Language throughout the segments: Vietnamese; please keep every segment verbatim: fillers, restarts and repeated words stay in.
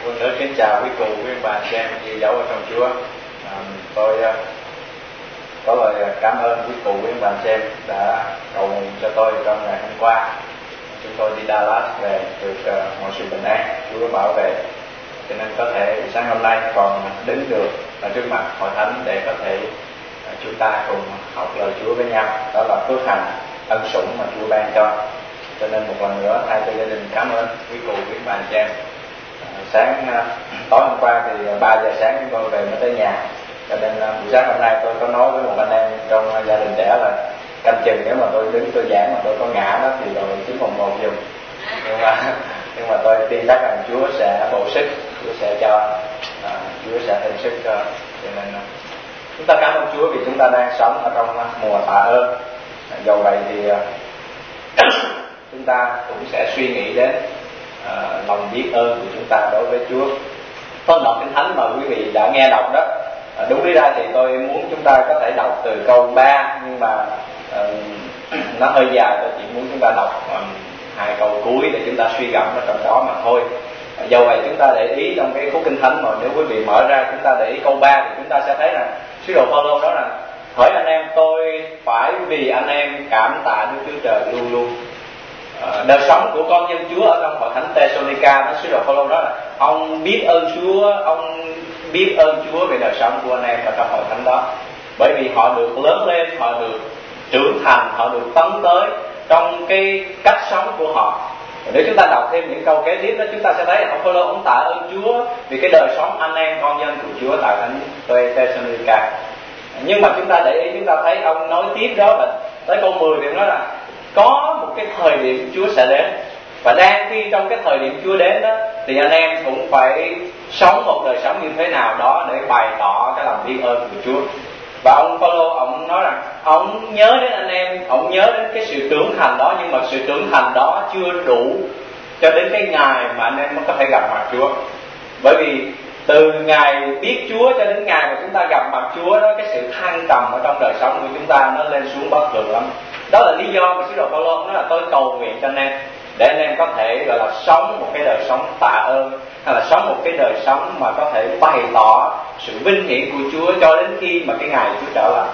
Một nữa kính chào quý cụ, quý bà, chị em chị dấu ở trong Chúa. À, tôi uh, có lời cảm ơn quý cụ, quý bà, chị em đã cầu nguyện cho tôi trong ngày hôm qua. Chúng tôi đi Dallas về được uh, mọi sự bình an, Chúa bảo vệ, cho nên có thể sáng hôm nay còn đứng được ở trước mặt hội thánh để có thể uh, chúng ta cùng học lời Chúa với nhau. Đó là phước hạnh, ân sủng mà Chúa ban cho. Cho nên một lần nữa thay cho gia đình cảm ơn quý cụ, quý bà, chị em. Sáng tối hôm qua thì ba giờ sáng chúng tôi về mới tới nhà, cho nên buổi sáng hôm nay tôi có nói với một anh em trong gia đình trẻ là canh chừng nếu mà tôi đứng tôi giảng mà tôi có ngã đó thì rồi chín một một dùng. Nhưng mà nhưng mà tôi tin chắc rằng Chúa sẽ bổ sức, Chúa sẽ cho, uh, Chúa sẽ thêm sức cho. Cho nên chúng ta cảm ơn Chúa vì chúng ta đang sống ở trong mùa tạ ơn. Dầu vậy thì uh, chúng ta cũng sẽ suy nghĩ đến Uh, lòng biết ơn của chúng ta đối với Chúa. Phân đoạn Kinh Thánh mà quý vị đã nghe đọc đó, uh, đúng lý ra thì tôi muốn chúng ta có thể đọc từ câu ba, nhưng mà uh, nó hơi dài, tôi chỉ muốn chúng ta đọc um, hai câu cuối để chúng ta suy gẫm ở trong đó mà thôi. Uh, dầu vậy chúng ta để ý trong cái khúc Kinh Thánh mà nếu quý vị mở ra chúng ta để ý câu ba thì chúng ta sẽ thấy rằng sứ đồ Phaolô nói rằng: hỡi anh em, tôi phải vì anh em cảm tạ Đức Chúa Trời luôn luôn. Uh, đời sống của con dân Chúa ở trong hội thánh Thessalonica, nó sứ đồ Phaolô nói là ông biết ơn Chúa, ông biết ơn Chúa về đời sống của anh em ở trong hội thánh đó, bởi vì họ được lớn lên, họ được trưởng thành, họ được tấn tới trong cái cách sống của họ. Nếu chúng ta đọc thêm những câu kế tiếp đó, chúng ta sẽ thấy ông Phaolô ông tạ ơn Chúa vì cái đời sống anh em con dân của Chúa tại thánh Thessalonica. Nhưng mà chúng ta để ý, chúng ta thấy ông nói tiếp đó là tới câu mười thì ông nói là có một cái thời điểm Chúa sẽ đến, và đang khi trong cái thời điểm Chúa đến đó thì anh em cũng phải sống một đời sống như thế nào đó để bày tỏ cái lòng biết ơn của Chúa. Và ông Phaolô ông nói rằng ông nhớ đến anh em, ông nhớ đến cái sự trưởng thành đó, nhưng mà sự trưởng thành đó chưa đủ cho đến cái ngày mà anh em mới có thể gặp mặt Chúa. Bởi vì từ ngày biết Chúa cho đến ngày mà chúng ta gặp mặt Chúa đó, cái sự thăng trầm ở trong đời sống của chúng ta nó lên xuống bất thường lắm. Đó là lý do mà sứ đồ Phaolô nói là tôi cầu nguyện cho anh em để anh em có thể gọi là sống một cái đời sống tạ ơn, hay là sống một cái đời sống mà có thể bày tỏ sự vinh hiển của Chúa cho đến khi mà cái ngày Chúa trở lại.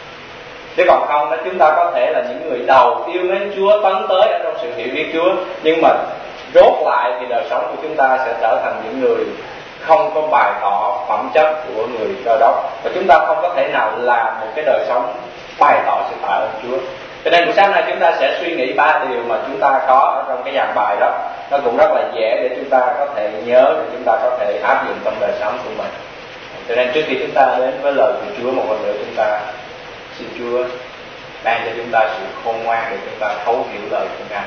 Chứ còn không đó, chúng ta có thể là những người đầu yêu mến Chúa, tấn tới ở trong sự hiểu biết Chúa, nhưng mà rốt lại thì đời sống của chúng ta sẽ trở thành những người không có bày tỏ phẩm chất của người Cơ Đốc, và chúng ta không có thể nào làm một cái đời sống bày tỏ sự tạ ơn Chúa. Cho nên buổi sáng nay chúng ta sẽ suy nghĩ ba điều mà chúng ta có ở trong cái dàn bài đó. Nó cũng rất là dễ để chúng ta có thể nhớ, để chúng ta có thể áp dụng trong đời sống của mình. Cho nên trước khi chúng ta đến với lời của Chúa, một lần nữa chúng ta xin Chúa ban cho chúng ta sự khôn ngoan để chúng ta thấu hiểu lời của Ngài.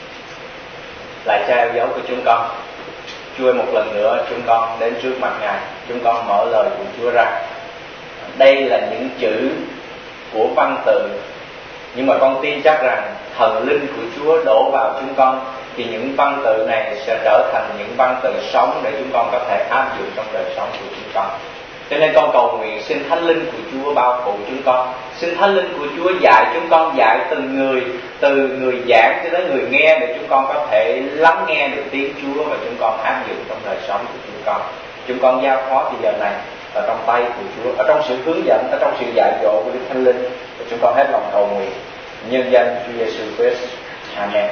Lạy Cha yêu dấu của chúng con, Chúa một lần nữa chúng con đến trước mặt Ngài, chúng con mở lời của Chúa ra. Đây là những chữ của văn tự, nhưng mà con tin chắc rằng thần linh của Chúa đổ vào chúng con thì những văn tự này sẽ trở thành những văn tự sống để chúng con có thể áp dụng trong đời sống của chúng con. Cho nên con cầu nguyện xin Thánh Linh của Chúa bao phủ chúng con, xin Thánh Linh của Chúa dạy chúng con, dạy từng người, từ người giảng cho đến người nghe, để chúng con có thể lắng nghe được tiếng Chúa và chúng con áp dụng trong đời sống của chúng con. Chúng con giao phó thì giờ này ở trong tay của Chúa, ở trong sự hướng dẫn, ở trong sự dạy dỗ của Đức Thánh Linh, và chúng con hết lòng cầu nguyện nhân danh Chúa Giêsu Christ. Amen.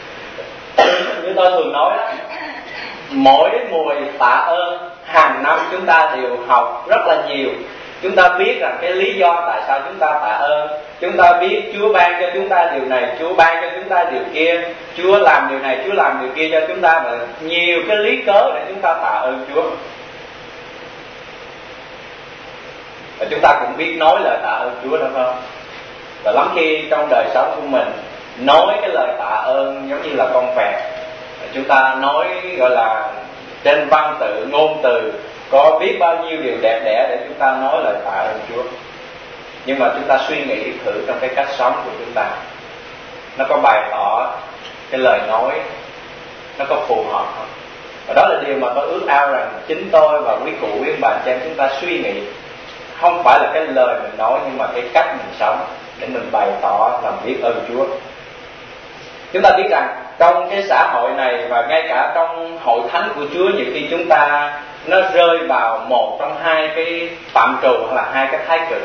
Như tôi thường nói đó, mỗi mùa tạ ơn hàng năm chúng ta đều học rất là nhiều. Chúng ta biết rằng cái lý do tại sao chúng ta tạ ơn, chúng ta biết Chúa ban cho chúng ta điều này, Chúa ban cho chúng ta điều kia, Chúa làm điều này, Chúa làm điều kia cho chúng ta, và nhiều cái lý cớ để chúng ta tạ ơn Chúa. Và chúng ta cũng biết nói lời tạ ơn Chúa, đúng không? Và lắm khi trong đời sống của mình nói cái lời tạ ơn giống như là con vẹt, chúng ta nói gọi là trên văn tự, ngôn từ, có biết bao nhiêu điều đẹp đẽ để chúng ta nói lời tạ ơn Chúa. Nhưng mà chúng ta suy nghĩ thử trong cái cách sống của chúng ta, nó có bày tỏ cái lời nói, nó có phù hợp không? Và đó là điều mà tôi ước ao rằng chính tôi và quý cụ, quý bạn cho em chúng ta suy nghĩ. Không phải là cái lời mình nói, nhưng mà cái cách mình sống để mình bày tỏ lòng biết ơn Chúa. Chúng ta biết rằng trong cái xã hội này và ngay cả trong hội thánh của Chúa, nhiều khi chúng ta nó rơi vào một trong hai cái phạm trù hoặc là hai cái thái cực.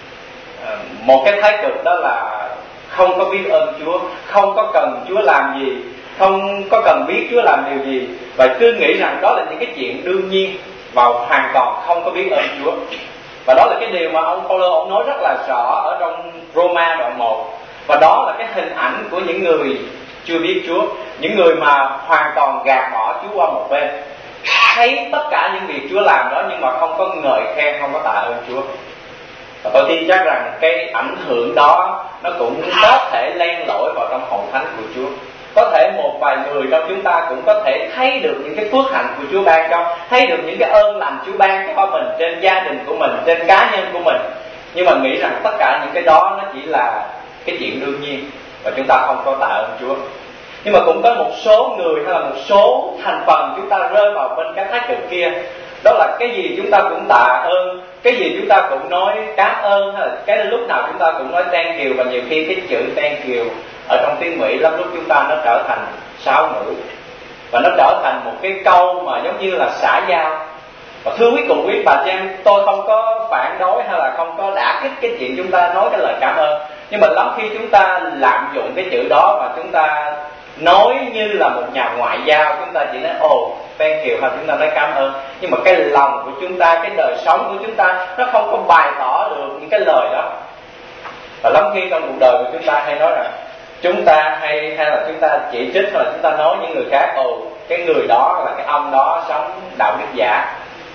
À, một cái thái cực đó là không có biết ơn Chúa, không có cần Chúa làm gì, không có cần biết Chúa làm điều gì, và cứ nghĩ rằng đó là những cái chuyện đương nhiên và hoàn toàn không có biết ơn Chúa. Và đó là cái điều mà ông Phaolô ông nói rất là rõ ở trong Roma đoạn một. Và đó là cái hình ảnh của những người chưa biết Chúa, những người mà hoàn toàn gạt bỏ Chúa qua một bên, thấy tất cả những việc Chúa làm đó nhưng mà không có ngợi khen, không có tạ ơn Chúa. Và tôi tin chắc rằng cái ảnh hưởng đó nó cũng có thể len lỏi vào trong hội thánh của Chúa. Có thể một vài người trong chúng ta cũng có thể thấy được những cái phước hạnh của Chúa ban cho, thấy được những cái ơn lành Chúa ban cho mình trên gia đình của mình, trên cá nhân của mình, nhưng mà nghĩ rằng tất cả những cái đó nó chỉ là cái chuyện đương nhiên và chúng ta không có tạ ơn Chúa. Nhưng mà cũng có một số người hay là một số thành phần chúng ta rơi vào bên cái thái cực kia, đó là cái gì chúng ta cũng tạ ơn, cái gì chúng ta cũng nói cảm ơn, hay là cái lúc nào chúng ta cũng nói thank you. Và nhiều khi cái chữ thank you ở trong tiếng Mỹ lắm lúc chúng ta nó trở thành sáo ngữ, và nó trở thành một cái câu mà giống như là xã giao. Và thưa quý cùng quý bà chị em, tôi không có phản đối hay là không có đả kích cái chuyện chúng ta nói cái lời cảm ơn, nhưng mà lắm khi chúng ta lạm dụng cái chữ đó và chúng ta nói như là một nhà ngoại giao, chúng ta chỉ nói ồ thank you hay chúng ta nói cảm ơn, nhưng mà cái lòng của chúng ta, cái đời sống của chúng ta nó không có bày tỏ được những cái lời đó. Và lắm khi trong cuộc đời của chúng ta hay nói rằng chúng ta hay hay là chúng ta chỉ trích hay là chúng ta nói những người khác ồ cái người đó là cái ông đó sống đạo đức giả.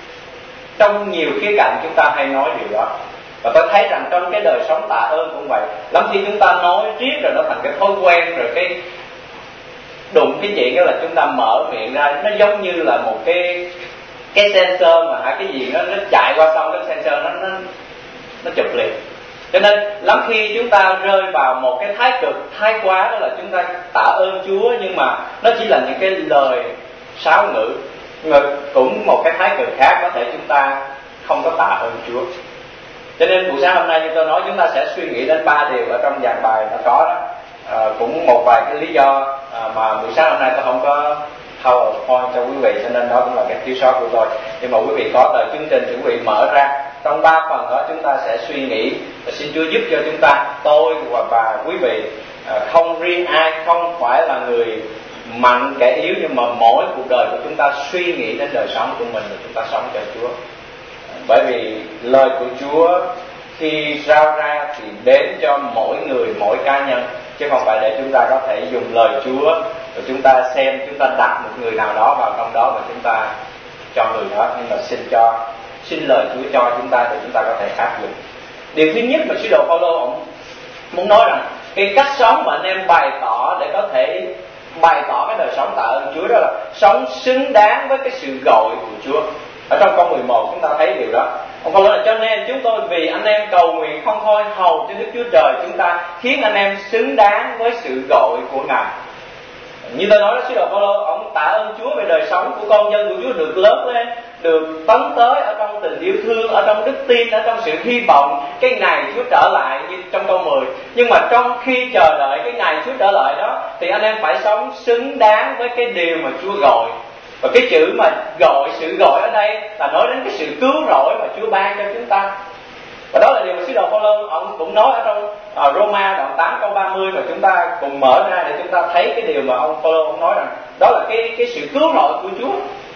Trong nhiều khía cạnh chúng ta hay nói điều đó. Và tôi thấy rằng trong cái đời sống tạ ơn cũng vậy. Lắm khi chúng ta nói riết rồi nó thành cái thói quen, rồi cái đụng cái chuyện đó là chúng ta mở miệng ra, nó giống như là một cái cái sensor mà hả cái gì nó nó chạy qua xong cái sensor nó nó nó chụp liền. Cho nên lắm khi chúng ta rơi vào một cái thái cực thái quá, đó là chúng ta tạ ơn Chúa nhưng mà nó chỉ là những cái lời sáo ngữ. Nhưng mà cũng một cái thái cực khác có thể chúng ta không có tạ ơn Chúa. Cho nên buổi sáng hôm nay như tôi nói, chúng ta sẽ suy nghĩ đến ba điều ở trong dàn bài nó có đó. À, cũng một vài cái lý do à, mà buổi sáng hôm nay tôi không có PowerPoint cho quý vị, cho nên đó cũng là cái thiếu sót của tôi. Nhưng mà quý vị có tờ chương trình chuẩn bị mở ra, trong ba phần đó chúng ta sẽ suy nghĩ và xin Chúa giúp cho chúng ta, tôi và bà quý vị, à, không riêng ai, không phải là người mạnh kẻ yếu, nhưng mà mỗi cuộc đời của chúng ta suy nghĩ đến đời sống của mình và chúng ta sống cho Chúa. Bởi vì lời của Chúa khi rao ra thì đến cho mỗi người, mỗi cá nhân, chứ không phải để chúng ta có thể dùng lời Chúa rồi chúng ta xem, chúng ta đặt một người nào đó vào trong đó và chúng ta cho người đó. Nhưng mà xin cho xin lời Chúa cho chúng ta để chúng ta có thể áp dụng. Điều thứ nhất mà sứ đồ Phaolô ông muốn nói rằng cái cách sống mà anh em bày tỏ để có thể bày tỏ cái đời sống tạ ơn Chúa, đó là sống xứng đáng với cái sự gọi của Chúa. Ở trong câu mười một chúng ta thấy điều đó. Ông Phaolô nói là cho nên chúng tôi vì anh em cầu nguyện không thôi hầu cho Đức Chúa Trời chúng ta, khiến anh em xứng đáng với sự gọi của Ngài. Như tôi nói đó, sứ đồ Phaolô ông tạ ơn Chúa về đời sống của con dân của Chúa được lớn lên, được tấn tới ở trong tình yêu thương, ở trong đức tin, ở trong sự hy vọng cái ngày Chúa trở lại như trong câu mười. Nhưng mà trong khi chờ đợi cái ngày Chúa trở lại đó thì anh em phải sống xứng đáng với cái điều mà Chúa gọi. Và cái chữ mà gọi, sự gọi ở đây là nói đến cái sự cứu rỗi mà Chúa ban cho chúng ta. Và đó là điều mà sứ đồ Phaolô ông cũng nói ở trong uh, Roma đoạn tám câu ba mươi, và chúng ta cùng mở ra để chúng ta thấy cái điều mà ông Phaolô ông nói rằng đó là cái cái sự cứu rỗi của Chúa.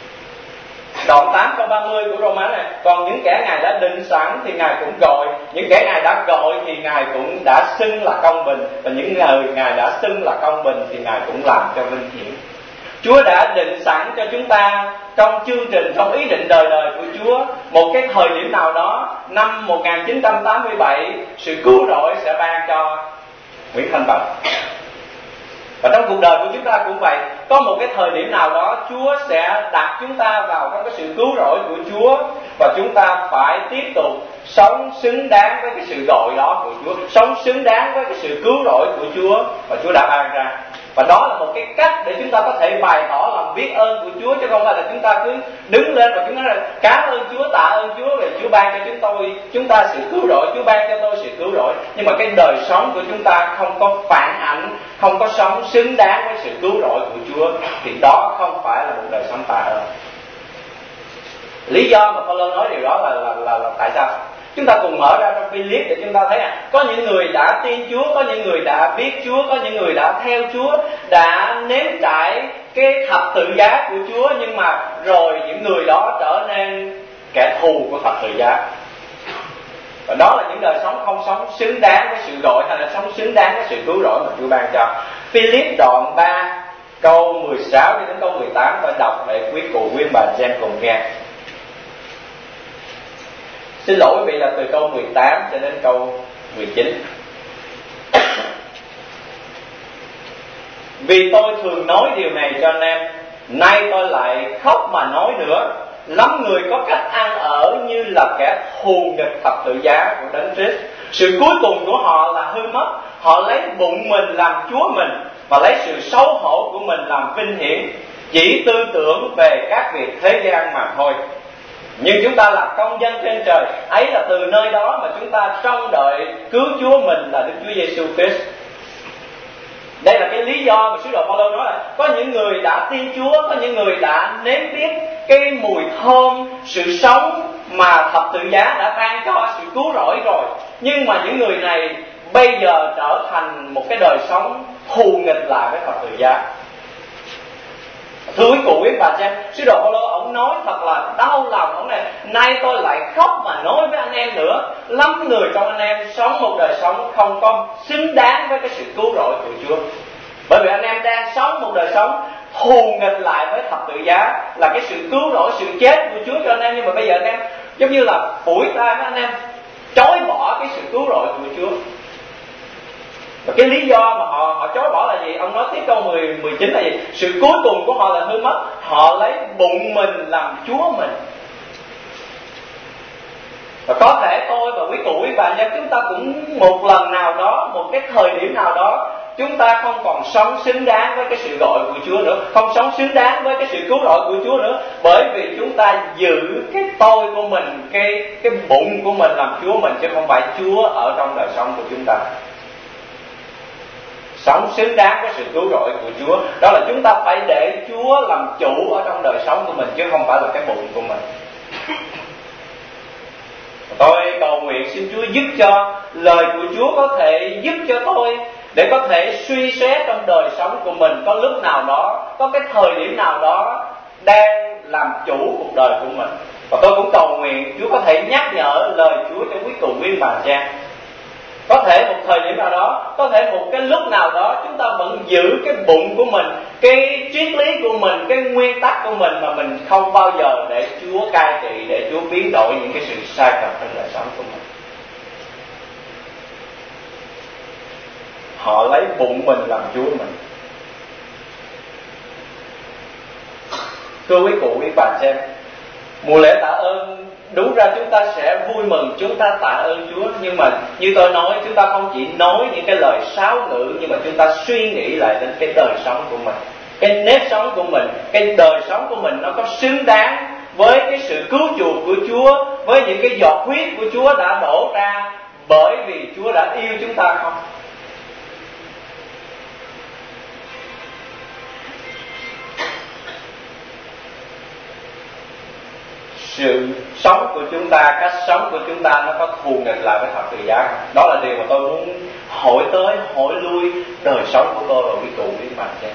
Đoạn tám câu ba mươi của Roma này: còn những kẻ Ngài đã định sẵn thì Ngài cũng gọi, những kẻ Ngài đã gọi thì Ngài cũng đã xưng là công bình, và những người Ngài đã xưng là công bình thì Ngài cũng làm cho vinh hiển. Chúa đã định sẵn cho chúng ta trong chương trình, trong ý định đời đời của Chúa, một cái thời điểm nào đó, năm một nghìn chín trăm tám mươi bảy, sự cứu rỗi sẽ ban cho Nguyễn Thanh Bạch. Và trong cuộc đời của chúng ta cũng vậy, có một cái thời điểm nào đó Chúa sẽ đặt chúng ta vào trong cái sự cứu rỗi của Chúa, và chúng ta phải tiếp tục sống xứng đáng với cái sự gọi đó của Chúa, sống xứng đáng với cái sự cứu rỗi của Chúa mà Chúa đã ban ra. Và đó là một cái cách để chúng ta có thể bày tỏ lòng lòng biết ơn của Chúa, chứ không phải là chúng ta cứ đứng lên và chúng ta nói là cảm ơn Chúa, tạ ơn Chúa về Chúa ban cho chúng tôi chúng ta sự cứu rỗi, Chúa ban cho tôi sự cứu rỗi, nhưng mà cái đời sống của chúng ta không có phản ảnh, không có sống xứng đáng với sự cứu rỗi của Chúa, thì đó không phải là một đời sống tạ ơn. Lý do mà Phaolô nói điều đó là là, là là tại sao? Chúng ta cùng mở ra trong Philip để chúng ta thấy à, có những người đã tin Chúa, có những người đã biết Chúa, có những người đã theo Chúa, đã nếm trải cái thập tự giá của Chúa, nhưng mà rồi những người đó trở nên kẻ thù của thập tự giá. Và đó là những đời sống không sống xứng đáng với sự gọi, hay là sống xứng đáng với sự cứu rỗi mà Chúa ban cho. Philip đoạn ba câu mười sáu đến câu mười tám, tôi đọc để quý cụ quý bà xem cùng nghe. Xin lỗi quý vị là từ câu mười tám cho đến câu mười chín. Vì tôi thường nói điều này cho anh em, nay tôi lại khóc mà nói nữa. Lắm người có cách ăn ở như là kẻ thù nghịch thập tự giá của Đấng Christ. Sự cuối cùng của họ là hư mất. Họ lấy bụng mình làm Chúa mình, và lấy sự xấu hổ của mình làm vinh hiển, chỉ tư tưởng về các việc thế gian mà thôi. Nhưng chúng ta là công dân trên trời, ấy là từ nơi đó mà chúng ta trông đợi cứu Chúa mình là Đức Chúa Giêsu Christ. Đây là cái lý do mà sứ đồ Phaolô nói là có những người đã tin Chúa, có những người đã nếm biết cái mùi thơm sự sống mà thập tự giá đã ban cho sự cứu rỗi rồi, nhưng mà những người này bây giờ trở thành một cái đời sống thù nghịch lại với thập tự giá. Thưa quý cụ quý bà xem, sứ đồ Phaolô ông nói thật là đau lòng. Ông này, nay tôi lại khóc mà nói với anh em nữa. Lắm người trong anh em sống một đời sống không có xứng đáng với cái sự cứu rỗi của Chúa. Bởi vì anh em đang sống một đời sống thù nghịch lại với thập tự giá, là cái sự cứu rỗi, sự chết của Chúa cho anh em. Nhưng mà bây giờ anh em giống như là phủi tay với anh em, chối bỏ cái sự cứu rỗi của Chúa. Và cái lý do mà họ họ chối bỏ là gì? Ông nói tiếp câu mười, mười chín là gì? Sự cuối cùng của họ là hư mất. Họ lấy bụng mình làm Chúa mình. Và có thể tôi và quý cụ quý bà nhân chúng ta cũng một lần nào đó, một cái thời điểm nào đó, chúng ta không còn sống xứng đáng với cái sự gọi của Chúa nữa, không sống xứng đáng với cái sự cứu rỗi của Chúa nữa, bởi vì chúng ta giữ cái tôi của mình, cái cái bụng của mình làm Chúa mình, chứ không phải Chúa ở trong đời sống của chúng ta. Sống xứng đáng với sự cứu rỗi của Chúa, đó là chúng ta phải để Chúa làm chủ ở trong đời sống của mình, chứ không phải là cái bụng của mình. Tôi cầu nguyện xin Chúa giúp cho lời của Chúa có thể giúp cho tôi để có thể suy xét trong đời sống của mình, có lúc nào đó, có cái thời điểm nào đó đang làm chủ cuộc đời của mình. Và tôi cũng cầu nguyện Chúa có thể nhắc nhở lời Chúa cho quý cụ quý bà cha. Có thể một thời điểm nào đó, có thể một cái lúc nào đó chúng ta vẫn giữ cái bụng của mình, cái triết lý của mình, cái nguyên tắc của mình, mà mình không bao giờ để Chúa cai trị, để Chúa biến đổi những cái sự sai lầm trong đời sống của mình. Họ lấy bụng mình làm Chúa mình. Thưa quý cụ quý bà xem, mùa lễ tạ ơn đúng ra chúng ta sẽ vui mừng, chúng ta tạ ơn Chúa. Nhưng mà như tôi nói, chúng ta không chỉ nói những cái lời sáo ngữ, nhưng mà chúng ta suy nghĩ lại đến cái đời sống của mình, cái nếp sống của mình, cái đời sống của mình nó có xứng đáng với cái sự cứu chuộc của Chúa, với những cái giọt huyết của Chúa đã đổ ra bởi vì Chúa đã yêu chúng ta không? Sự sống của chúng ta, cách sống của chúng ta nó có thù nghịch lại với thập tự giá không? Đó là điều mà tôi muốn hỏi tới, hỏi lui đời sống của tôi và quý cụ quý bà cha.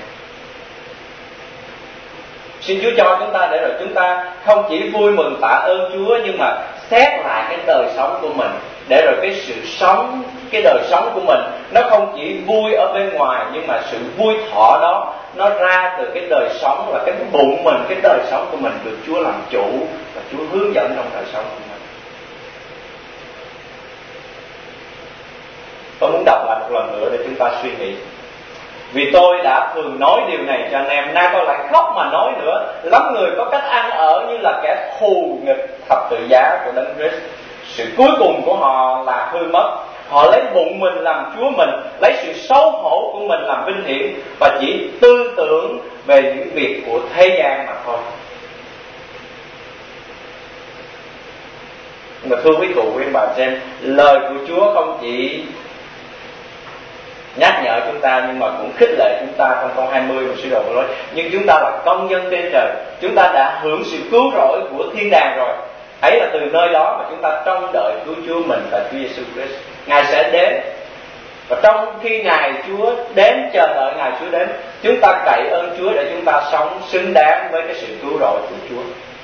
Xin Chúa cho chúng ta để rồi chúng ta không chỉ vui mừng tạ ơn Chúa, nhưng mà xét lại cái đời sống của mình, để rồi cái sự sống, cái đời sống của mình nó không chỉ vui ở bên ngoài, nhưng mà sự vui thọ đó nó ra từ cái đời sống, là cái bụng mình, cái đời sống của mình được Chúa làm chủ và Chúa hướng dẫn trong đời sống của mình. Tôi muốn đọc lại một lần nữa để chúng ta suy nghĩ. Vì tôi đã thường nói điều này cho anh em, nay tôi lại khóc mà nói nữa. Lắm người có cách ăn ở như là kẻ thù nghịch thập tự giá của Đấng Christ. Sự cuối cùng của họ là hư mất. Họ lấy bụng mình làm Chúa mình, lấy sự xấu hổ của mình làm vinh hiển, và chỉ tư tưởng về những việc của thế gian mà thôi. Mà thưa quý cụ quý bà xem, lời của Chúa không chỉ nhắc nhở chúng ta nhưng mà cũng khích lệ chúng ta. Trong câu hai mươi của sứ đồ Phaolô nói: nhưng chúng ta là công dân trên trời, chúng ta đã hưởng sự cứu rỗi của thiên đàng rồi. Ấy là từ nơi đó mà chúng ta trông đợi cứu Chúa mình là Chúa Giêsu Christ. Ngài sẽ đến, và trong khi Ngài Chúa đến, chờ đợi Ngài Chúa đến, chúng ta cậy ơn Chúa để chúng ta sống xứng đáng với cái sự cứu rỗi của Chúa.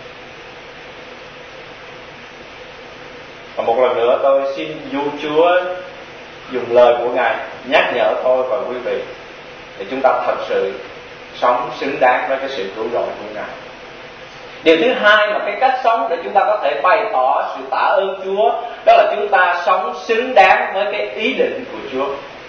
Và một lần nữa tôi xin dụ Chúa dùng lời của Ngài nhắc nhở tôi và quý vị để chúng ta thật sự sống xứng đáng với cái sự cứu rỗi của Ngài. Điều thứ hai mà cái cách sống để chúng ta có thể bày tỏ sự tạ ơn Chúa, đó là chúng ta sống xứng đáng với cái ý định của Chúa.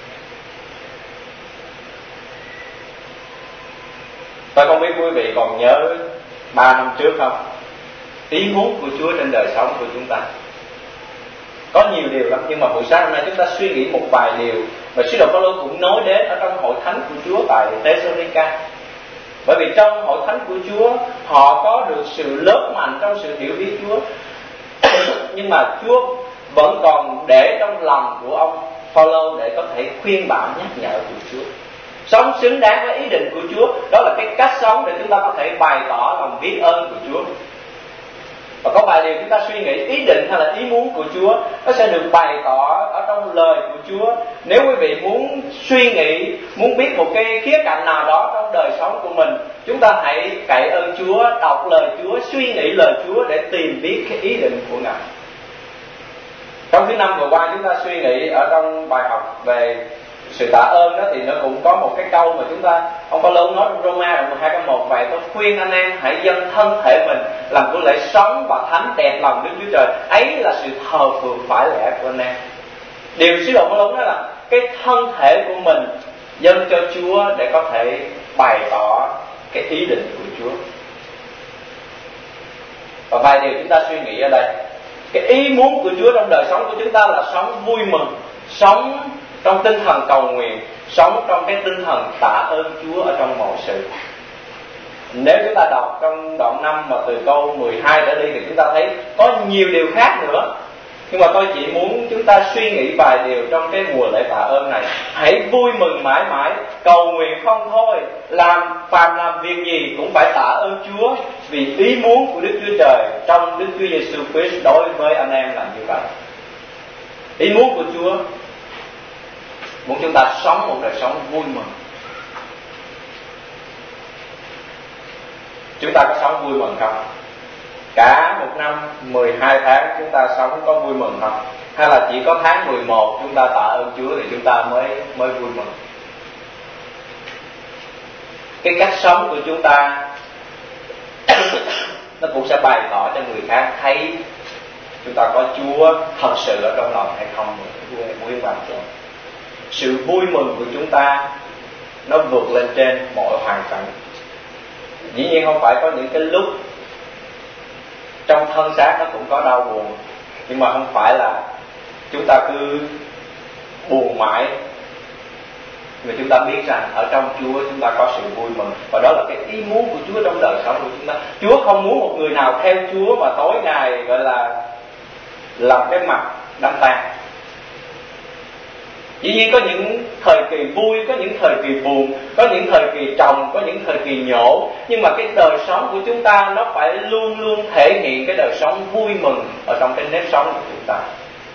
Tôi không biết quý vị còn nhớ ba năm trước không? Ý muốn của Chúa trên đời sống của chúng ta có nhiều điều lắm, nhưng mà buổi sáng hôm nay chúng ta suy nghĩ một vài điều mà sứ đồ Phaolô cũng nói đến ở trong hội thánh của Chúa tại Thessalonica. Bởi vì trong hội thánh của Chúa, họ có được sự lớn mạnh trong sự hiểu biết Chúa, nhưng mà Chúa vẫn còn để trong lòng của ông Phaolô để có thể khuyên bảo nhắc nhở của Chúa. Sống xứng đáng với ý định của Chúa, đó là cái cách sống để chúng ta có thể bày tỏ lòng biết ơn của Chúa. Và có vài điều chúng ta suy nghĩ, ý định hay là ý muốn của Chúa, nó sẽ được bày tỏ ở trong lời của Chúa. Nếu quý vị muốn suy nghĩ, muốn biết một cái khía cạnh nào đó trong đời sống của mình, chúng ta hãy cậy ơn Chúa, đọc lời Chúa, suy nghĩ lời Chúa để tìm biết cái ý định của Ngài. Trong thứ năm vừa qua chúng ta suy nghĩ ở trong bài học về sự tạ ơn đó, thì nó cũng có một cái câu mà chúng ta, ông Phaolô nói trong Roma đoạn mười hai câu một: vậy tôi khuyên anh em hãy dâng thân thể mình làm của lễ sống và thánh đẹp lòng Đức Chúa Trời, ấy là sự thờ phượng phải lẽ của anh em. Điều sứ đồ Phaolô nói là cái thân thể của mình dâng cho Chúa để có thể bày tỏ cái ý định của Chúa. Và vài điều chúng ta suy nghĩ ở đây, cái ý muốn của Chúa trong đời sống của chúng ta là sống vui mừng, sống trong tinh thần cầu nguyện, sống trong cái tinh thần tạ ơn Chúa ở trong mọi sự. Nếu chúng ta đọc trong đoạn năm mà từ câu mười hai trở đi thì chúng ta thấy có nhiều điều khác nữa. Nhưng mà tôi chỉ muốn chúng ta suy nghĩ vài điều trong cái mùa lễ tạ ơn này. Hãy vui mừng mãi mãi, cầu nguyện không thôi, làm phàm làm việc gì cũng phải tạ ơn Chúa, vì ý muốn của Đức Chúa Trời trong Đức Chúa Giêsu Christ đối với anh em là như vậy. Ý muốn của Chúa muốn chúng ta sống một đời sống vui mừng. Chúng ta có sống vui mừng không? Cả một năm mười hai tháng chúng ta sống có vui mừng không? Hay là chỉ có tháng mười một chúng ta tạ ơn Chúa thì chúng ta mới mới vui mừng? Cái cách sống của chúng ta nó cũng sẽ bày tỏ cho người khác thấy chúng ta có Chúa thật sự ở trong lòng hay không. Quý bạn chị, sự vui mừng của chúng ta nó vượt lên trên mọi hoàn cảnh. Dĩ nhiên không phải có những cái lúc trong thân xác nó cũng có đau buồn, nhưng mà không phải là chúng ta cứ buồn mãi. Mà chúng ta biết rằng ở trong Chúa chúng ta có sự vui mừng, và đó là cái ý muốn của Chúa trong đời sống của chúng ta. Chúa không muốn một người nào theo Chúa mà tối ngày gọi là làm cái mặt đám tang. Dĩ nhiên có những thời kỳ vui, có những thời kỳ buồn, có những thời kỳ trồng, có những thời kỳ nhổ, nhưng mà cái đời sống của chúng ta nó phải luôn luôn thể hiện cái đời sống vui mừng ở trong cái nếp sống của chúng ta.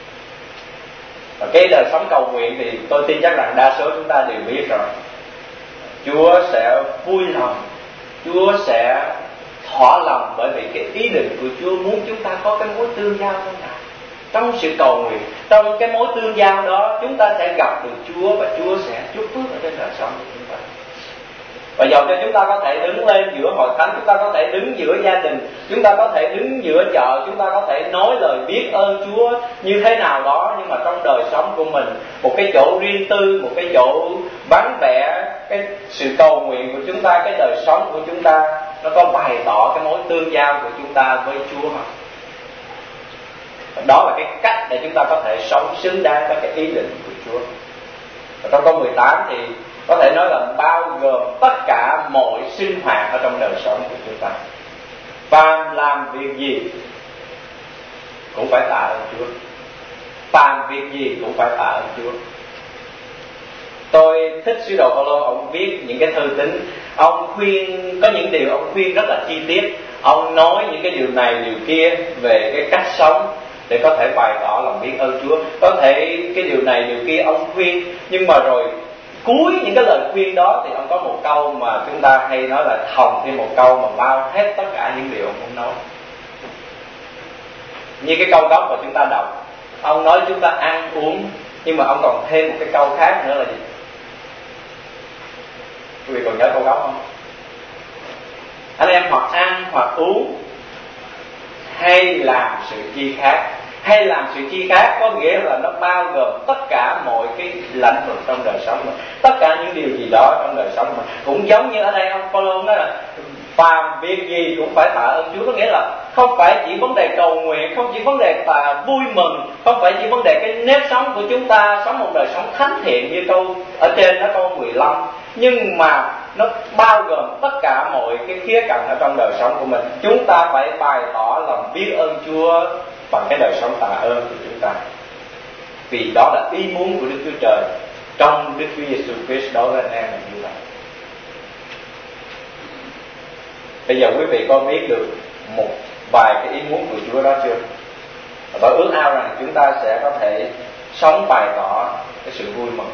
Và cái đời sống cầu nguyện thì tôi tin chắc rằng đa số chúng ta đều biết rồi. Chúa sẽ vui lòng, Chúa sẽ thỏa lòng, bởi vì cái ý định của Chúa muốn chúng ta có cái mối tương giao với Ngài. Trong sự cầu nguyện, trong cái mối tương giao đó, chúng ta sẽ gặp được Chúa và Chúa sẽ chúc phước ở trên đời sống của chúng ta. Và dầu cho chúng ta có thể đứng lên giữa hội thánh, chúng ta có thể đứng giữa gia đình, chúng ta có thể đứng giữa chợ, chúng ta có thể nói lời biết ơn Chúa như thế nào đó, nhưng mà trong đời sống của mình, một cái chỗ riêng tư, một cái chỗ vắng vẻ, cái sự cầu nguyện của chúng ta, cái đời sống của chúng ta, nó có bày tỏ cái mối tương giao của chúng ta với Chúa không? Đó là cái cách để chúng ta có thể sống xứng đáng với cái ý định của Chúa. Và trong câu mười tám thì có thể nói là bao gồm tất cả mọi sinh hoạt ở trong đời sống của chúng ta. Phàm làm việc gì cũng phải tạ ơn Chúa, phàm việc gì cũng phải tạ ơn Chúa. Tôi thích sứ đồ Phaolô, ông viết những cái thư tín, ông khuyên, có những điều ông khuyên rất là chi tiết. Ông nói những cái điều này điều kia về cái cách sống để có thể bày tỏ lòng biết ơn Chúa. Có thể cái điều này điều kia ông khuyên, nhưng mà rồi cuối những cái lời khuyên đó thì ông có một câu mà chúng ta hay nói là thòng thêm một câu mà bao hết tất cả những điều ông muốn nói. Như cái câu gốc mà chúng ta đọc, ông nói chúng ta ăn uống, nhưng mà ông còn thêm một cái câu khác nữa là gì? Quý vị còn nhớ câu gốc không? Anh em hoặc ăn hoặc uống hay làm sự chi khác. Hay làm sự chi khác có nghĩa là nó bao gồm tất cả mọi cái lĩnh vực trong đời sống mình, tất cả những điều gì đó trong đời sống mình. Cũng giống như ở đây ông Phaolô nói là phàm việc gì cũng phải tạ ơn Chúa, có nghĩa là không phải chỉ vấn đề cầu nguyện, không chỉ vấn đề tạ vui mừng, không phải chỉ vấn đề cái nếp sống của chúng ta sống một đời sống thánh thiện như câu ở trên đó câu mười lăm, nhưng mà nó bao gồm tất cả mọi cái khía cạnh ở trong đời sống của mình. Chúng ta phải bày tỏ lòng biết ơn Chúa bằng cái đời sống tạ ơn của chúng ta, vì đó là ý muốn của Đức Chúa Trời trong Đức Chúa Giêsu Christ đối với anh em là như vậy. Bây giờ quý vị có biết được một vài cái ý muốn của Chúa đó chưa? Và ước ao rằng chúng ta sẽ có thể sống bày tỏ cái sự vui mừng.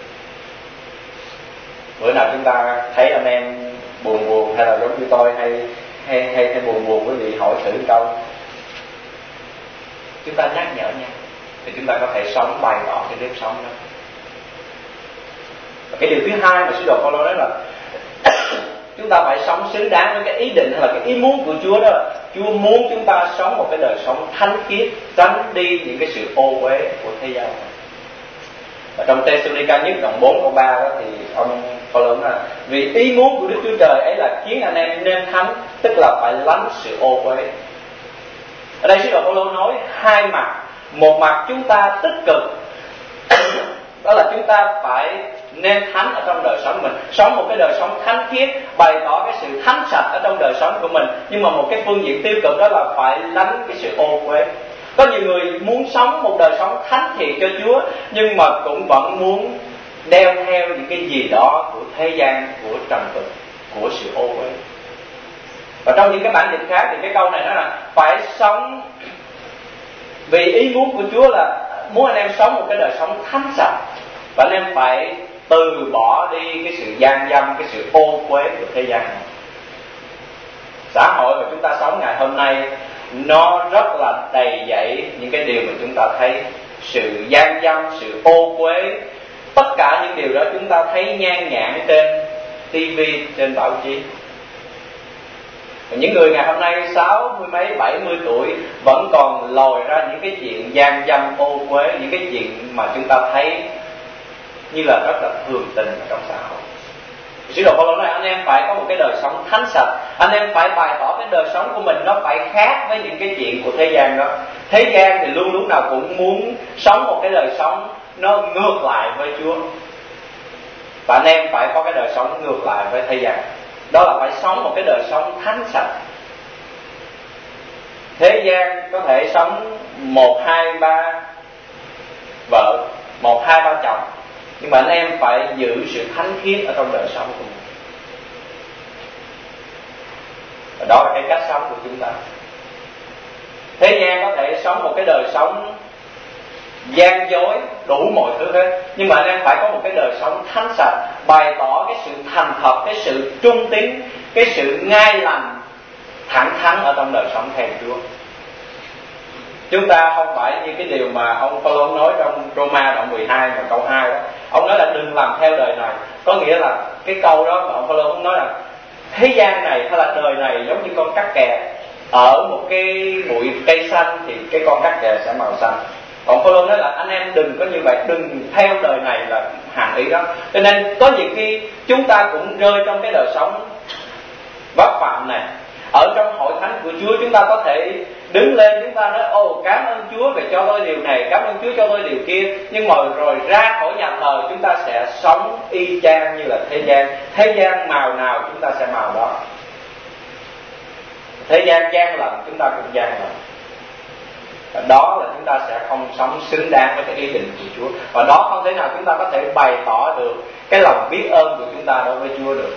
Bữa nào chúng ta thấy anh em buồn buồn hay là giống như tôi hay hay hay, hay buồn buồn, quý vị hỏi thử câu, chúng ta nhắc nhở nhau thì chúng ta có thể sống bày tỏ cái nếp sống đó. Và cái điều thứ hai mà sứ đồ Phaolô nói là chúng ta phải sống xứng đáng với cái ý định hay là cái ý muốn của Chúa, đó là Chúa muốn chúng ta sống một cái đời sống thánh khiết, tránh đi những cái sự ô uế của thế gian này. Và trong Tê-sô-ni-ca nhất đoạn bốn câu ba đó thì ông Phaolô nói là vì ý muốn của Đức Chúa Trời ấy là khiến anh em nên thánh, tức là phải lánh sự ô uế. Ở đây sứ đồ Phaolô nói hai mặt. Một mặt chúng ta tích cực đó là chúng ta phải nên thánh ở trong đời sống mình, sống một cái đời sống thánh khiết, bày tỏ cái sự thánh sạch ở trong đời sống của mình. Nhưng mà một cái phương diện tiêu cực đó là phải lánh cái sự ô uế. Có nhiều người muốn sống một đời sống thánh thiện cho Chúa, nhưng mà cũng vẫn muốn đeo theo những cái gì đó của thế gian, của trần tục, của sự ô uế. Và trong những cái bản dịch khác thì cái câu này nói là phải sống vì ý muốn của Chúa là muốn anh em sống một cái đời sống thánh sạch, và anh em phải từ bỏ đi cái sự gian dâm, cái sự ô uế của thế gian này. Xã hội mà chúng ta sống ngày hôm nay nó rất là đầy dẫy những cái điều mà chúng ta thấy, sự gian dâm, sự ô uế, tất cả những điều đó chúng ta thấy nhan nhản trên tivi, trên báo chí. Và những người ngày hôm nay sáu mươi mấy, bảy mươi tuổi vẫn còn lòi ra những cái chuyện gian dâm, ô uế, những cái chuyện mà chúng ta thấy như là rất là thường tình trong xã hội. Sứ đồ Phaolô nói anh em phải có một cái đời sống thánh sạch, anh em phải bày tỏ cái đời sống của mình nó phải khác với những cái chuyện của thế gian đó. Thế gian thì luôn lúc nào cũng muốn sống một cái đời sống nó ngược lại với Chúa, và anh em phải có cái đời sống ngược lại với thế gian, đó là phải sống một cái đời sống thánh sạch. Thế gian có thể sống một hai ba vợ, một hai ba chồng, nhưng mà anh em phải giữ sự thánh khiết ở trong đời sống của mình. Và đó là cái cách sống của chúng ta. Thế gian có thể sống một cái đời sống gian dối, đủ mọi thứ hết, nhưng mà anh em phải có một cái đời sống thánh sạch, bày tỏ cái sự thành thật, cái sự trung tín, cái sự ngay lành, thẳng thắn ở trong đời sống theo Chúa. Chúng ta không phải như cái điều mà ông Phaolô nói trong Roma đoạn mười hai và câu hai đó. Ông nói là đừng làm theo đời này. Có nghĩa là cái câu đó mà ông Phaolô cũng nói là thế gian này hay là đời này giống như con cắt kè, ở một cái bụi cây xanh thì cái con cắt kè sẽ màu xanh. Ông Phaolô nói là anh em đừng có như vậy, đừng theo đời này là hàm ý đó. Cho nên có nhiều khi chúng ta cũng rơi trong cái đời sống vấp phạm này. Ở trong hội thánh của Chúa, chúng ta có thể đứng lên, chúng ta nói ồ cảm ơn Chúa về cho tôi điều này, cảm ơn Chúa cho tôi điều kia. Nhưng mà rồi ra khỏi nhà thờ, chúng ta sẽ sống y chang như là thế gian. Thế gian màu nào chúng ta sẽ màu đó. Thế gian gian lận, chúng ta cũng gian lận. Và đó là chúng ta sẽ không sống xứng đáng với cái ý định của Chúa. Và đó không thể nào chúng ta có thể bày tỏ được cái lòng biết ơn của chúng ta đối với Chúa được.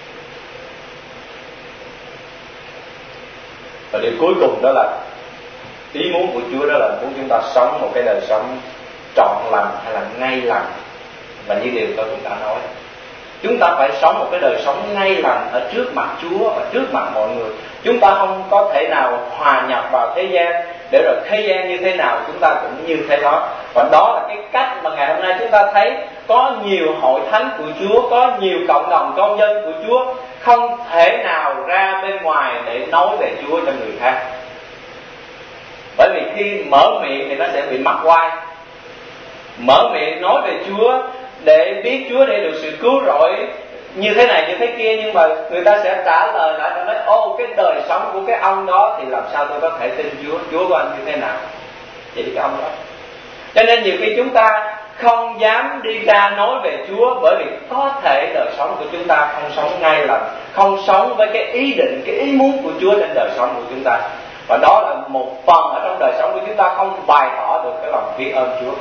Và điều cuối cùng đó là ý muốn của Chúa, đó là muốn chúng ta sống một cái đời sống trọn lành hay là ngay lành. Và như điều tôi cũng đã nói, chúng ta phải sống một cái đời sống ngay lành ở trước mặt Chúa và trước mặt mọi người. Chúng ta không có thể nào hòa nhập vào thế gian, để rồi thế gian như thế nào chúng ta cũng như thế đó. Và đó là cái cách mà ngày hôm nay chúng ta thấy có nhiều hội thánh của Chúa, có nhiều cộng đồng công dân của Chúa không thể nào ra bên ngoài để nói về Chúa cho người khác. Bởi vì khi mở miệng thì nó sẽ bị mắc oai. Mở miệng nói về Chúa để biết Chúa, để được sự cứu rỗi như thế này như thế kia, nhưng mà người ta sẽ trả lời lại và nói ô cái đời sống của cái ông đó thì làm sao tôi có thể tin Chúa, Chúa của anh như thế nào, vậy cái ông đó. Cho nên nhiều khi chúng ta không dám đi ra nói về Chúa, bởi vì có thể đời sống của chúng ta không sống ngay lành, không sống với cái ý định, cái ý muốn của Chúa trên đời sống của chúng ta. Và đó là một phần ở trong đời sống của chúng ta không bày tỏ được cái lòng biết ơn Chúa.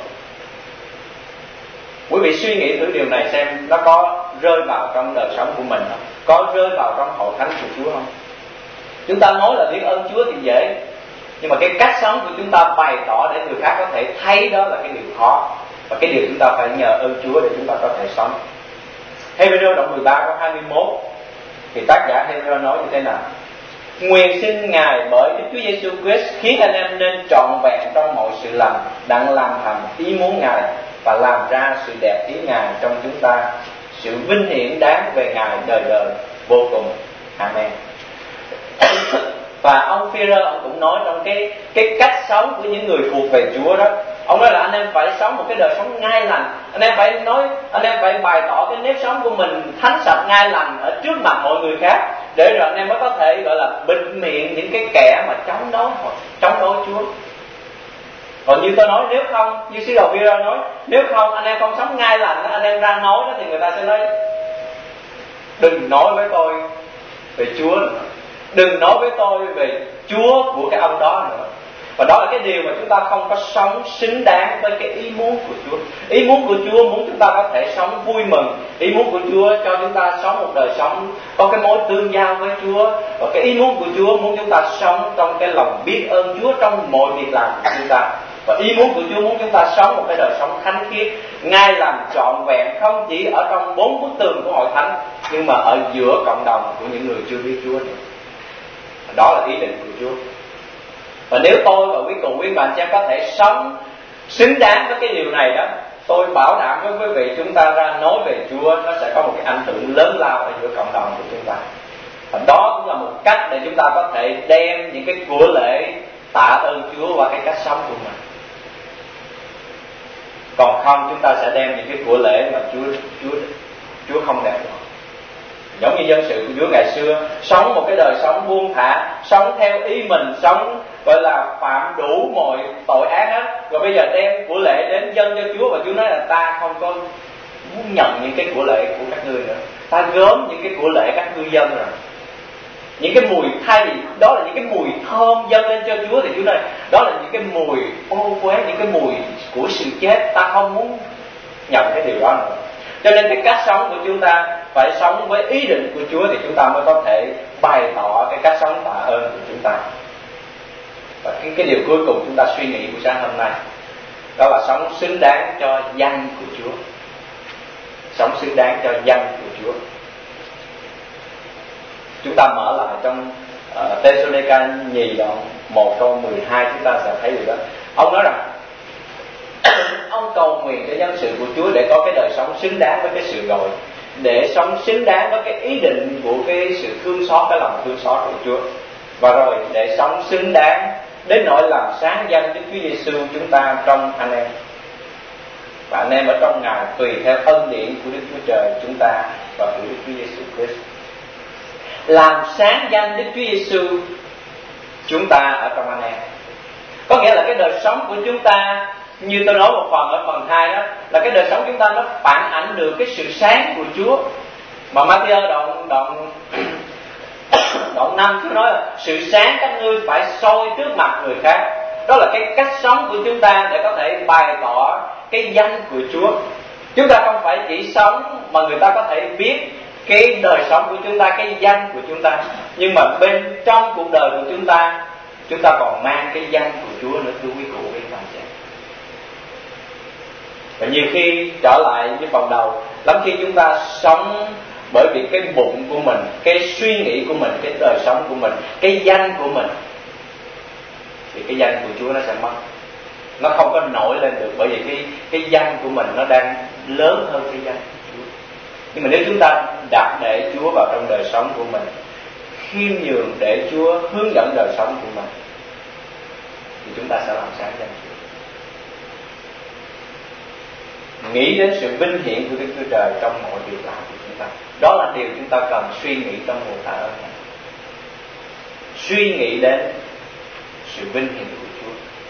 Quý vị suy nghĩ thử điều này xem, nó có rơi vào trong đời sống của mình không? Có rơi vào trong hội thánh của Chúa không? Chúng ta nói là biết ơn Chúa thì dễ, nhưng mà cái cách sống của chúng ta bày tỏ để người khác có thể thấy đó là cái điều khó. Và cái điều chúng ta phải nhờ ơn Chúa để chúng ta có thể sống. Hebrew đoạn mười ba câu hai mươi mốt thì tác giả Hebrew nói như thế nào? Nguyện xin Ngài bởi Đức Chúa Giêsu Christ khiến anh em nên trọn vẹn trong mọi sự lành, đặng làm thành ý muốn Ngài và làm ra sự đẹp ý Ngài trong chúng ta, sự vinh hiển đáng về Ngài đời đời vô cùng. Amen. Và ông Phi-rơ ông cũng nói trong cái cái cách sống của những người thuộc về Chúa đó, ông nói là anh em phải sống một cái đời sống ngay lành. Anh em phải nói, anh em phải bày tỏ cái nếp sống của mình thánh sạch ngay lành ở trước mặt mọi người khác, để rồi anh em mới có thể gọi là bịt miệng những cái kẻ mà chống đối chống đối Chúa. Còn như tôi nói, nếu không, như sứ đồ Phi-rơ nói, nếu không anh em không sống ngay lành, anh em ra nói đó thì người ta sẽ nói đừng nói với tôi về Chúa nữa, đừng nói với tôi về Chúa của cái ông đó nữa. Và đó là cái điều mà chúng ta không có sống xứng đáng với cái ý muốn của Chúa. Ý muốn của Chúa muốn chúng ta có thể sống vui mừng. Ý muốn của Chúa cho chúng ta sống một đời sống có cái mối tương giao với Chúa. Và cái ý muốn của Chúa muốn chúng ta sống trong cái lòng biết ơn Chúa trong mọi việc làm của chúng ta. Và ý muốn của Chúa muốn chúng ta sống một cái đời sống thánh khiết, ngay lành, trọn vẹn, không chỉ ở trong bốn bức tường của hội thánh, nhưng mà ở giữa cộng đồng của những người chưa biết Chúa nữa. Đó là ý định của Chúa. Và nếu tôi và quý cụ quý bạn cha có thể sống xứng đáng với cái điều này đó, tôi bảo đảm với quý vị, chúng ta ra nói về Chúa, nó sẽ có một cái ảnh hưởng lớn lao ở giữa cộng đồng của chúng ta. Và đó cũng là một cách để chúng ta có thể đem những cái của lễ tạ ơn Chúa qua cái cách sống của mình. Còn không, chúng ta sẽ đem những cái của lễ mà Chúa Chúa Chúa không đẹp được. Giống như dân sự của Chúa ngày xưa, sống một cái đời sống buông thả, sống theo ý mình, sống gọi là phạm đủ mọi tội ác hết. Rồi bây giờ đem của lễ đến dâng cho Chúa, và Chúa nói là ta không có muốn nhận những cái của lễ của các ngươi nữa, ta gớm những cái của lễ các ngươi dâng rồi. Những cái mùi thay, đó là những cái mùi thơm dâng lên cho Chúa, thì Chúa nói đó là những cái mùi ô uế, những cái mùi của sự chết, ta không muốn nhận cái điều đó nữa. Cho nên cái cách sống của chúng ta phải sống với ý định của Chúa, thì chúng ta mới có thể bày tỏ cái cách sống tạ ơn của chúng ta. Và cái, cái điều cuối cùng chúng ta suy nghĩ buổi sáng hôm nay, đó là sống xứng đáng cho danh của Chúa. Sống xứng đáng cho danh của Chúa. Chúng ta mở lại trong uh, Thê-sô-lê-ca nhì đoạn một câu mười hai, chúng ta sẽ thấy được đó. Ông nói rằng ông cầu nguyện cho dân sự của Chúa để có cái đời sống xứng đáng với cái sự gọi, để sống xứng đáng với cái ý định của cái sự thương xót, cái lòng thương xót của Chúa, và rồi để sống xứng đáng đến nỗi làm sáng danh Đức Chúa Giêsu chúng ta trong anh em, và anh em ở trong Ngài tùy theo ân điển của Đức Chúa Trời chúng ta và của Đức Chúa Giêsu Christ. làm sáng danh Đức Chúa Giêsu chúng ta ở trong anh em. Có nghĩa là cái đời sống của chúng ta, như tôi nói một phần ở phần hai đó, là cái đời sống chúng ta nó phản ảnh được cái sự sáng của Chúa. Mà Matthew đoạn đoạn đoạn năm Chúa nói là sự sáng các ngươi phải soi trước mặt người khác. Đó là cái cách sống của chúng ta để có thể bày tỏ cái danh của Chúa. Chúng ta không phải chỉ sống mà người ta có thể biết cái đời sống của chúng ta, cái danh của chúng ta, nhưng mà bên trong cuộc đời của chúng ta, chúng ta còn mang cái danh của Chúa nữa, thưa quý cụ quý bà chị. Và nhiều khi trở lại với phần đầu, lắm khi chúng ta sống bởi vì cái bụng của mình, cái suy nghĩ của mình, cái đời sống của mình, cái danh của mình, thì cái danh của Chúa nó sẽ mất. Nó không có nổi lên được, bởi vì cái cái danh của mình nó đang lớn hơn cái danh của Chúa. Nhưng mà nếu chúng ta đặt để Chúa vào trong đời sống của mình, khiêm nhường để Chúa hướng dẫn đời sống của mình, thì chúng ta sẽ làm sáng danh Chúa. Nghĩ đến sự vinh hiển của Đức Chúa Trời trong mọi việc làm của chúng ta. Đó là điều chúng ta cần suy nghĩ trong mùa tạ ơn này. Suy nghĩ đến sự vinh hiển của Chúa.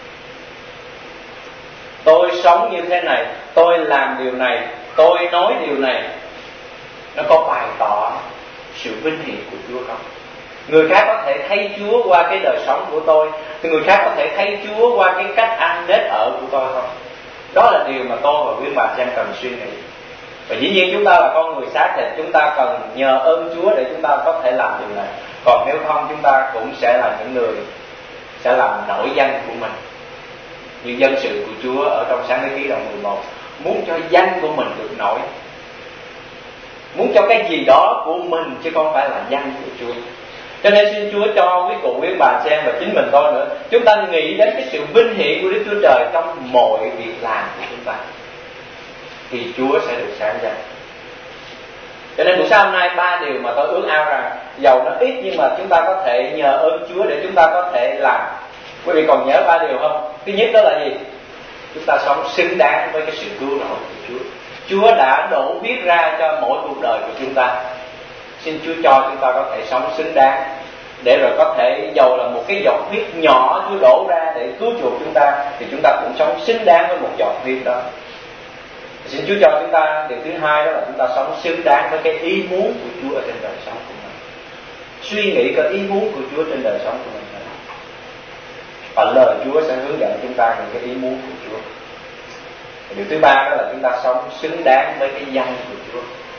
Tôi sống như thế này, tôi làm điều này, tôi nói điều này, nó có bày tỏ sự vinh hiển của Chúa không? Người khác có thể thấy Chúa qua cái đời sống của tôi, thì người khác có thể thấy Chúa qua cái cách ăn nết ở của tôi không? Đó là điều mà tôi và quý bà xem cần suy nghĩ. Và dĩ nhiên chúng ta là con người xác thịt, chúng ta cần nhờ ơn Chúa để chúng ta có thể làm điều này. Còn nếu không, chúng ta cũng sẽ là những người sẽ làm nổi danh của mình, như dân sự của Chúa ở trong Sáng Thế Ký đoạn mười một, muốn cho danh của mình được nổi, muốn cho cái gì đó của mình chứ không phải là danh của Chúa. Cho nên xin Chúa cho quý cụ quý bà xem, và chính mình tôi nữa, chúng ta nghĩ đến cái sự vinh hiển của Đức Chúa Trời trong mọi việc làm của chúng ta, thì Chúa sẽ được sáng danh. Cho nên buổi sáng hôm nay ba điều mà tôi ước ao rằng dầu nó ít nhưng mà chúng ta có thể nhờ ơn Chúa để chúng ta có thể làm. Quý vị còn nhớ ba điều không? Thứ nhất đó là gì? Chúng ta sống xứng đáng với cái sự cứu rỗi của Chúa. Chúa đã đổ huyết ra cho mỗi cuộc đời của chúng ta. Xin Chúa cho chúng ta có thể sống xứng đáng, để rồi có thể dầu là một cái giọt huyết nhỏ Chúa đổ ra để cứu chuộc chúng ta, thì chúng ta cũng sống xứng đáng với một giọt huyết đó. Xin Chúa cho chúng ta điều thứ hai, đó là chúng ta sống xứng đáng với cái ý muốn của Chúa ở trên đời sống của mình. Suy nghĩ cái ý muốn của Chúa trên đời sống của mình, và lời Chúa sẽ hướng dẫn chúng ta những cái ý muốn của Chúa. Điều thứ ba đó là chúng ta sống xứng đáng với cái danh của Chúa.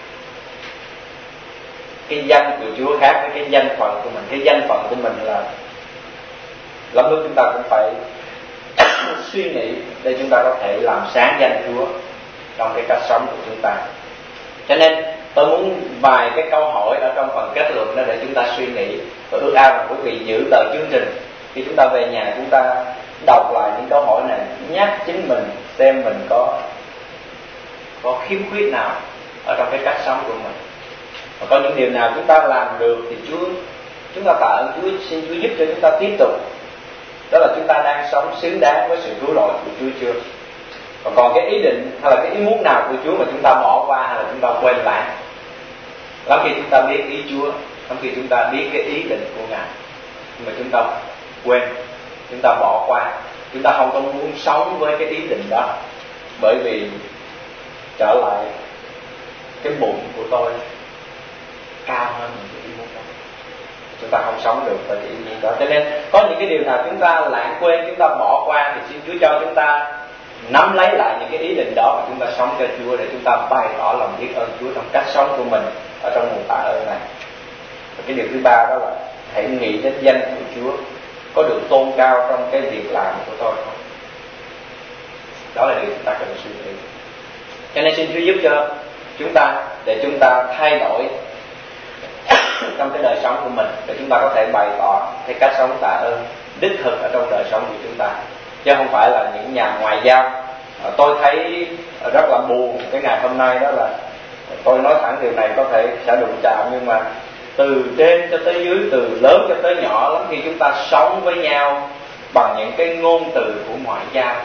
Cái danh của Chúa khác với cái danh phận của mình. Cái danh phận của mình là lắm lúc chúng ta cũng phải suy nghĩ để chúng ta có thể làm sáng danh Chúa trong cái cách sống của chúng ta. Cho nên tôi muốn vài cái câu hỏi ở trong phần kết luận đó để chúng ta suy nghĩ. Tôi ước ao rằng quý vị giữ tờ chương trình, khi chúng ta về nhà chúng ta đọc lại những câu hỏi này, nhắc chính mình xem mình có có khiếm khuyết nào ở trong cái cách sống của mình. Và có những điều nào chúng ta làm được thì Chúa, chúng ta tạ ơn Chúa, xin Chúa giúp cho chúng ta tiếp tục. Đó là chúng ta đang sống xứng đáng với sự cứu rỗi của Chúa chưa? Và còn cái ý định hay là cái ý muốn nào của Chúa mà chúng ta bỏ qua hay là chúng ta quên lãng. Lắm khi chúng ta biết ý Chúa, lắm khi chúng ta biết cái ý định của Ngài, nhưng mà chúng ta quên, chúng ta bỏ qua, chúng ta không có muốn sống với cái ý định đó, bởi vì trở lại cái bụng của tôi cao hơn những cái ý muốn đó. Chúng ta không sống được với cái ý muốn đó. Cho nên có những cái điều nào chúng ta lãng quên, chúng ta bỏ qua, thì xin Chúa cho chúng ta nắm lấy lại những cái ý định đó và chúng ta sống cho Chúa, để chúng ta bày tỏ lòng biết ơn Chúa trong cách sống của mình ở trong mùa tạ ơn này. Và cái điều thứ ba đó là hãy nghĩ đến danh của Chúa có được tôn cao trong cái việc làm của tôi không? Đó là điều chúng ta cần suy nghĩ. Cho nên xin Chúa giúp cho chúng ta, để chúng ta thay đổi trong cái đời sống của mình, để chúng ta có thể bày tỏ cái cách sống tạ ơn đích thực ở trong đời sống của chúng ta, chứ không phải là những nhà ngoại giao. Tôi thấy rất là buồn cái ngày hôm nay, đó là tôi nói thẳng điều này có thể sẽ đụng chạm, nhưng mà từ trên cho tới dưới, từ lớn cho tới nhỏ, lắm khi chúng ta sống với nhau bằng những cái ngôn từ của ngoại giao.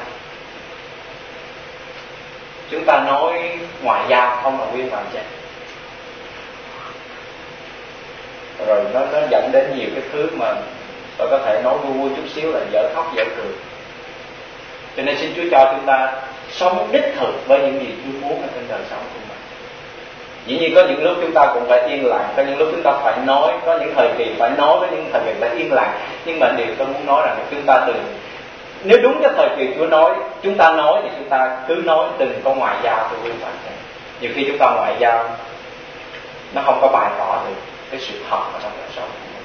Chúng ta nói ngoại giao không là nguyên bản chất. rồi nó nó dẫn đến nhiều cái thứ mà tôi có thể nói vui vui chút xíu là dở khóc dở cười. Cho nên xin Chúa cho chúng ta sống đích thực với những gì Chúa muốn ở trên đời sống của mình. Dĩ nhiên có những lúc chúng ta cũng phải yên lặng, có những lúc chúng ta phải nói, có những thời kỳ phải nói, có những thời kỳ phải yên lặng. Nhưng mà điều tôi muốn nói rằng là chúng ta đừng, nếu đúng cái thời kỳ Chúa nói, chúng ta nói thì chúng ta cứ nói, đừng có ngoại giao cho quý bạn. Nhiều khi chúng ta ngoại giao nó không có bày tỏ được cái sự thật ở trong đời sống của mình.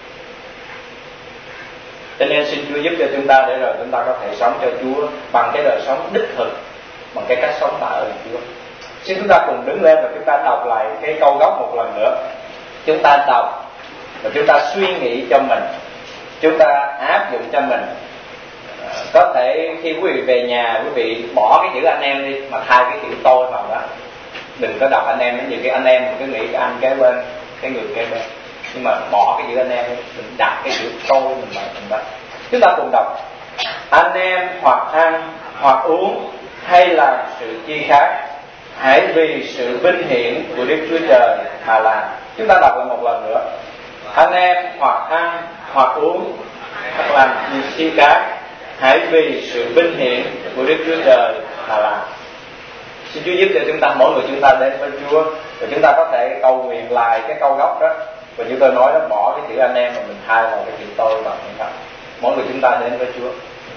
Cho nên xin Chúa giúp cho chúng ta để rồi chúng ta có thể sống cho Chúa bằng cái đời sống đích thực, bằng cái cách sống tạ ơn Chúa. Xin chúng ta cùng đứng lên và chúng ta đọc lại cái câu gốc một lần nữa. Chúng ta đọc và chúng ta suy nghĩ cho mình, chúng ta áp dụng cho mình. À, có thể khi quý vị về nhà, quý vị bỏ cái chữ anh em đi mà thay cái chữ tôi vào đó. Đừng có đọc anh em, nó nhiều cái anh em mình cứ nghĩ cái anh kế bên, cái người kế bên. Nhưng mà bỏ cái chữ anh em, mình đặt cái chữ tôi mình vào trong đó. Chúng ta cùng đọc: anh em hoặc ăn hoặc uống hay làm sự chi khác, hãy vì sự vinh hiển của Đức Chúa Trời mà làm. Chúng ta đọc lại một lần nữa: anh em hoặc ăn hoặc uống hoặc làm gì chi khác, hãy vì sự vinh hiển của Đức Chúa Trời mà làm. Xin Chúa giúp cho chúng ta, mỗi người chúng ta đến với Chúa, và chúng ta có thể cầu nguyện lại cái câu gốc đó. Và như tôi nói đó, bỏ cái chữ anh em mà mình thay vào cái chữ tôi vào những đó. Mỗi người chúng ta đến với Chúa.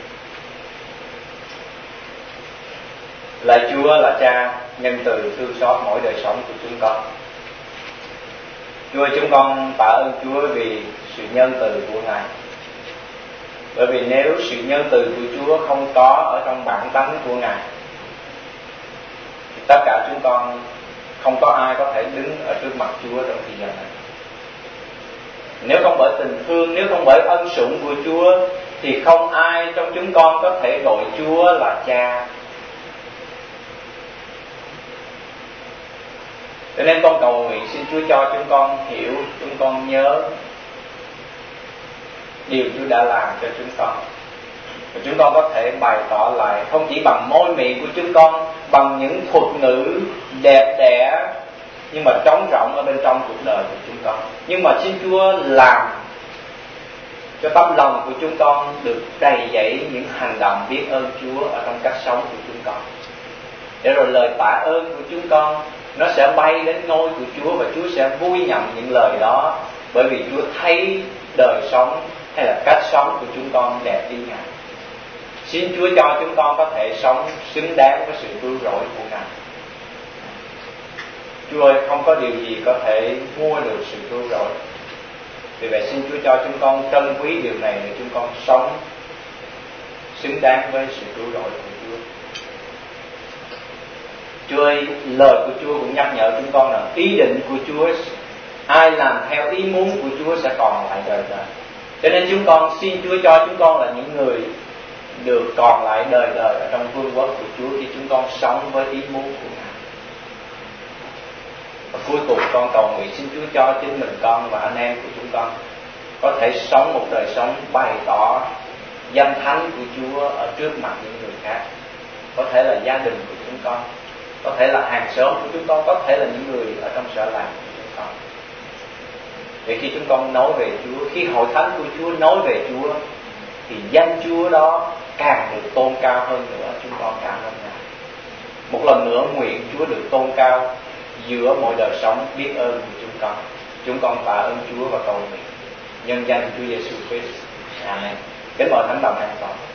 Lạy Chúa là Cha nhân từ thương xót mỗi đời sống của chúng con. Chúa, chúng con tạ ơn Chúa vì sự nhân từ của Ngài. Bởi vì nếu sự nhân từ của Chúa không có ở trong bản tánh của Ngài, thì tất cả chúng con không có ai có thể đứng ở trước mặt Chúa trong thời gian này. Nếu không bởi tình thương, nếu không bởi ân sủng của Chúa, thì không ai trong chúng con có thể gọi Chúa là Cha. Cho nên con cầu nguyện xin Chúa cho chúng con hiểu, chúng con nhớ điều Chúa đã làm cho chúng con. Và chúng con có thể bày tỏ lại không chỉ bằng môi miệng của chúng con, bằng những thuật ngữ đẹp đẽ, nhưng mà trống rỗng ở bên trong cuộc đời của chúng con. Nhưng mà xin Chúa làm cho tấm lòng của chúng con được đầy dẫy những hành động biết ơn Chúa ở trong cách sống của chúng con. Để rồi lời tạ ơn của chúng con nó sẽ bay đến ngôi của Chúa, và Chúa sẽ vui nhận những lời đó, bởi vì Chúa thấy đời sống hay là cách sống của chúng con đẹp ý Ngài. Xin Chúa cho chúng con có thể sống xứng đáng với sự cứu rỗi của Ngài. Chúa ơi, không có điều gì có thể mua được sự cứu rỗi. Vì vậy xin Chúa cho chúng con trân quý điều này để chúng con sống xứng đáng với sự cứu rỗi của Chúa. Chúa ơi, lời của Chúa cũng nhắc nhở chúng con rằng ý định của Chúa, ai làm theo ý muốn của Chúa sẽ còn lại đời đời. Cho nên chúng con xin Chúa cho chúng con là những người được còn lại đời đời ở trong vương quốc của Chúa khi chúng con sống với ý muốn của Ngài. Và cuối cùng con cầu nguyện xin Chúa cho chính mình con và anh em của chúng con có thể sống một đời sống bày tỏ danh thánh của Chúa ở trước mặt những người khác. Có thể là gia đình của chúng con, có thể là hàng xóm của chúng con, có thể là những người ở trong sở làng của chúng con. Để khi chúng con nói về Chúa, khi hội thánh của Chúa nói về Chúa, thì danh Chúa đó càng được tôn cao hơn nữa. Chúng con cảm ơn Ngài. Một lần nữa nguyện Chúa được tôn cao giữa mọi đời sống biết ơn của chúng con. Chúng con tạ ơn Chúa và cầu nguyện nhân danh Chúa Giêsu Christ. Amen. Kính mời thánh đồng an toàn.